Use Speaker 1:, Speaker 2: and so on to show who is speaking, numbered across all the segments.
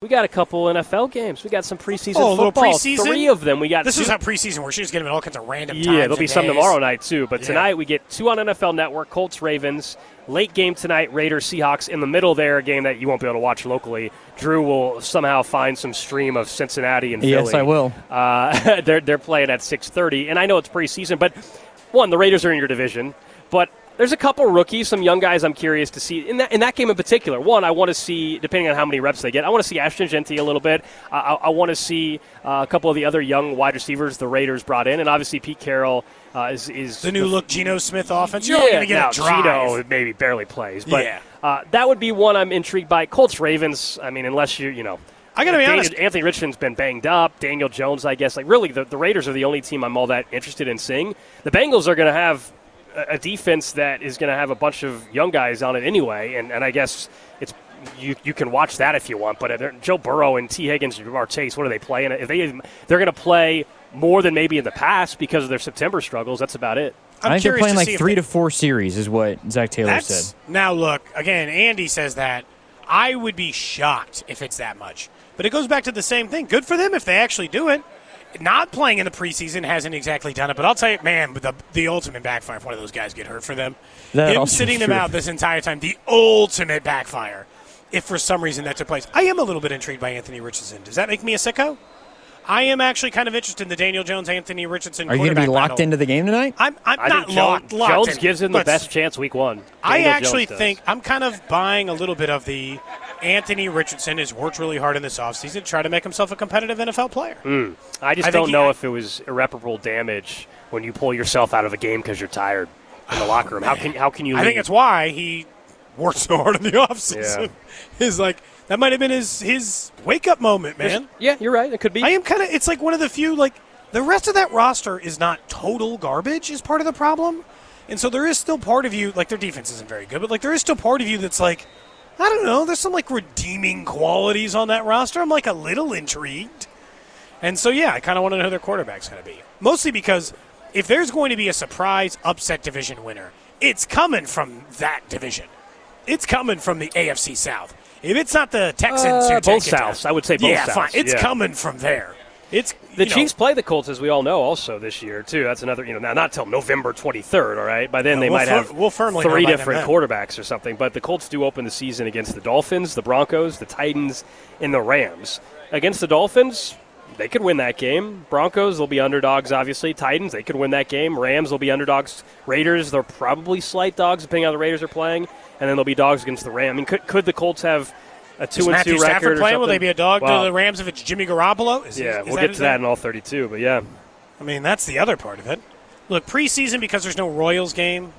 Speaker 1: We got a couple NFL games. We got some preseason
Speaker 2: little
Speaker 1: football.
Speaker 2: preseason?
Speaker 1: 3 of them. We got.
Speaker 2: This is how preseason works. You just get them at all kinds of random times.
Speaker 1: Yeah, there'll be some
Speaker 2: days.
Speaker 1: tomorrow night too. But tonight we get 2 on NFL Network. Colts, Ravens. Late game tonight. Raiders, Seahawks. In the middle there, a game that you won't be able to watch locally. Drew will somehow find some stream of Cincinnati and Philly.
Speaker 3: Yes, I will.
Speaker 1: They're playing at 6:30, and I know it's preseason, but one, the Raiders are in your division, but there's a couple rookies, some young guys I'm curious to see. In that game in particular, one, I want to see, depending on how many reps they get, I want to see Ashton Genty a little bit. I want to see a couple of the other young wide receivers the Raiders brought in, and obviously Pete Carroll is
Speaker 2: the new look Geno Smith offense. You're
Speaker 1: yeah,
Speaker 2: only going to get
Speaker 1: now
Speaker 2: a drive.
Speaker 1: Geno maybe barely plays, but that would be one I'm intrigued by. Colts, Ravens, I mean, unless you know.
Speaker 2: I got to be honest.
Speaker 1: Anthony Richardson's been banged up. Daniel Jones, I guess. Like, really, the Raiders are the only team I'm all that interested in seeing. The Bengals are going to have a defense that is going to have a bunch of young guys on it anyway, and I guess it's you can watch that if you want. But Joe Burrow and T. Higgins and Jamar Chase, what are they playing? If they're going to play more than maybe in the past because of their September struggles, that's about it.
Speaker 3: I think they're playing like 3 to 4 series is what Zach Taylor said.
Speaker 2: Now, look, again, Andy says that. I would be shocked if it's that much. But it goes back to the same thing. Good for them if they actually do it. Not playing in the preseason hasn't exactly done it, but I'll tell you, man, the ultimate backfire if one of those guys get hurt for them. Him sitting them out this entire time, the ultimate backfire, if for some reason that took place. I am a little bit intrigued by Anthony Richardson. Does that make me a sicko? I am actually kind of interested in the Daniel Jones, Anthony Richardson.
Speaker 3: Are you going to be locked
Speaker 2: battle.
Speaker 3: into the game tonight?
Speaker 2: I'm not locked
Speaker 1: Jones
Speaker 2: in,
Speaker 1: gives him the best chance week 1.
Speaker 2: I actually think I'm kind of buying a little bit of the Anthony Richardson has worked really hard in this offseason to try to make himself a competitive NFL player.
Speaker 1: I don't know if it was irreparable damage when you pull yourself out of a game because you're tired in the locker room. How can you leave?
Speaker 2: I think it's why he worked so hard in the offseason.
Speaker 1: Yeah.
Speaker 2: Is like that might have been his wake-up moment, man.
Speaker 1: Yeah, you're right. It could be.
Speaker 2: I am kind of – it's like one of the few – like the rest of that roster is not total garbage is part of the problem. And so there is still part of you – like their defense isn't very good, but like there is still part of you that's like – I don't know. There's some, like, redeeming qualities on that roster. I'm, like, a little intrigued. And so, yeah, I kind of want to know who their quarterback's going to be. Mostly because if there's going to be a surprise upset division winner, it's coming from that division. It's coming from the AFC South. If it's not the Texans who
Speaker 1: both Souths. I would say both Souths.
Speaker 2: Yeah, fine. It's coming from there. It's
Speaker 1: the Chiefs play the Colts, as we all know, also this year, too. That's another, not until November 23rd, all right? By then they might have 3 different quarterbacks or something. But the Colts do open the season against the Dolphins, the Broncos, the Titans, and the Rams. Against the Dolphins, they could win that game. Broncos, they'll be underdogs, obviously. Titans, they could win that game. Rams, they'll be underdogs. Raiders, they're probably slight dogs, depending on how the Raiders are playing. And then they'll be dogs against the Rams. I mean, could the Colts have a 2-2
Speaker 2: Matthew
Speaker 1: record
Speaker 2: Stafford
Speaker 1: or
Speaker 2: playing?
Speaker 1: something?
Speaker 2: Will they be a dog to the Rams if it's Jimmy Garoppolo?
Speaker 1: We'll get to that in all 32, but yeah.
Speaker 2: I mean, that's the other part of it. Look, preseason, because there's no Royals game,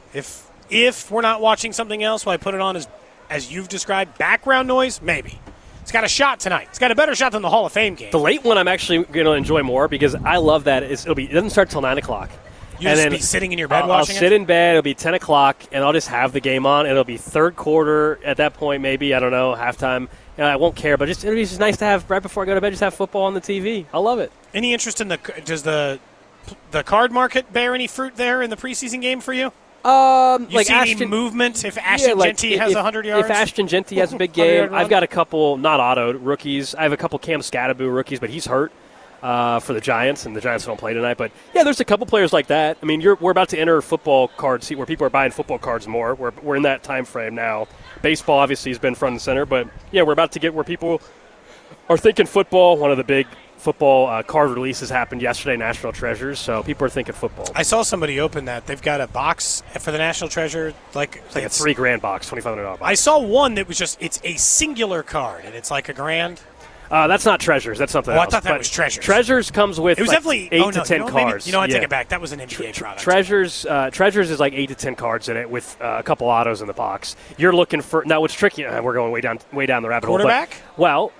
Speaker 2: if we're not watching something else, will I put it on as you've described, background noise? Maybe. It's got a shot tonight. It's got a better shot than the Hall of Fame game.
Speaker 1: The late one I'm actually going to enjoy more because I love that. It doesn't start till 9 o'clock.
Speaker 2: You'll just be sitting in your bed watching it?
Speaker 1: I'll sit in bed. It'll be 10 o'clock, and I'll just have the game on. It'll be third quarter at that point, maybe. I don't know, halftime. I won't care, but it'll be just nice to have, right before I go to bed, just have football on the TV. I love it.
Speaker 2: Any interest in does the card market bear any fruit there in the preseason game for you? You see any movement if Ashton Genty has 100 yards?
Speaker 1: If Ashton Genty has a big game, I've got a couple not autoed rookies. I have a couple Cam Scatterbo rookies, but he's hurt for the Giants, and the Giants don't play tonight. But, yeah, there's a couple players like that. I mean, we're about to enter football card seat where people are buying football cards more. We're in that time frame now. Baseball obviously has been front and center, but, yeah, we're about to get where people are thinking football. One of the big football card releases happened yesterday, National Treasures, so people are thinking football.
Speaker 2: I saw somebody open that. They've got a box for the National Treasure.
Speaker 1: It's like a $3,000 box, $2,500 box.
Speaker 2: I saw one that was it's a singular card, and it's like $1,000.
Speaker 1: That's not Treasures. That's something else.
Speaker 2: I thought that was Treasures.
Speaker 1: Treasures comes with
Speaker 2: it was definitely
Speaker 1: 8 to 10 cards.
Speaker 2: I take it back. That was an NBA product.
Speaker 1: Treasures is like 8 to 10 cards in it with a couple autos in the box. You're looking for – now what's tricky – we're going way down the rabbit hole.
Speaker 2: Quarterback?
Speaker 1: Well,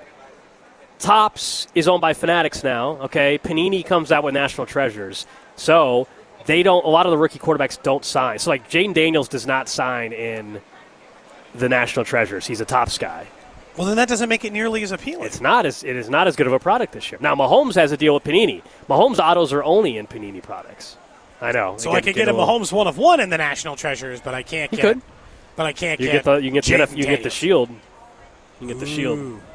Speaker 1: Topps is owned by Fanatics now, okay? Panini comes out with National Treasures. So they don't – a lot of the rookie quarterbacks don't sign. So, like, Jaden Daniels does not sign in the National Treasures. He's a Topps guy.
Speaker 2: Well, then that doesn't make it nearly as appealing.
Speaker 1: It is not as good of a product this year. Now, Mahomes has a deal with Panini. Mahomes autos are only in Panini products. I know.
Speaker 2: So I could get a Mahomes 1 of 1 in the National Treasures, but I can't get.
Speaker 1: You could.
Speaker 2: But I can't
Speaker 1: you
Speaker 2: get.
Speaker 1: You can get the Shield. You can get the Shield.